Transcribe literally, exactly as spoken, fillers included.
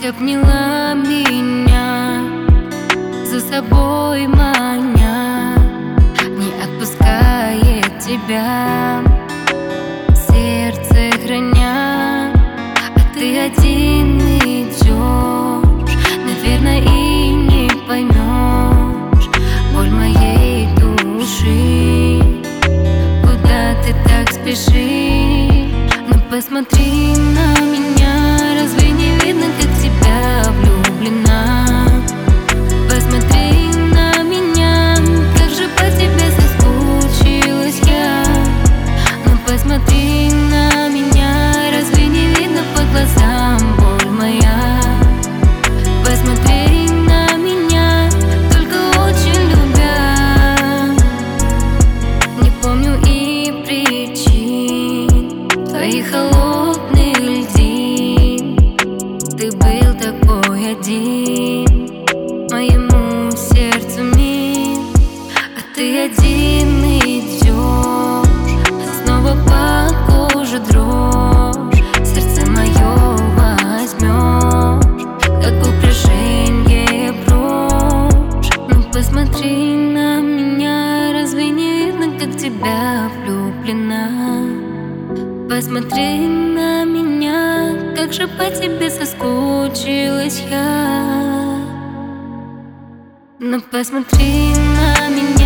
обняла меня, за собой маня, не отпускает тебя, сердце храня. А ты один идешь, наверное, и не поймешь боль моей души. Куда ты так спешишь? Ну посмотри на меня, разве не видно, как в тебя влюблена? Посмотри на меня, как же по тебе соскучилась я. Ну посмотри на меня, разве не видно по глазам боль моя? Посмотри на меня, только очень любя. Не помню и причин твоих холодных льдин. Ты был такой один, моему сердцу мил. А ты один идешь, снова по коже дрожь, сердце мое возьмешь, как украшенье брошь. Ну посмотри на меня, разве не видно, как в тебя влюблена? Посмотри на меня, как же по тебе соскучилась я. Ну посмотри на меня.